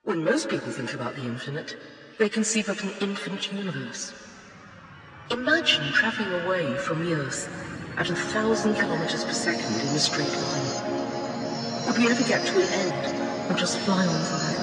When most people think about the infinite, they conceive of an infinite universe. Imagine traveling away from the Earth at 1,000 kilometers per second in a straight line. Would we ever get to an end, or just fly on forever?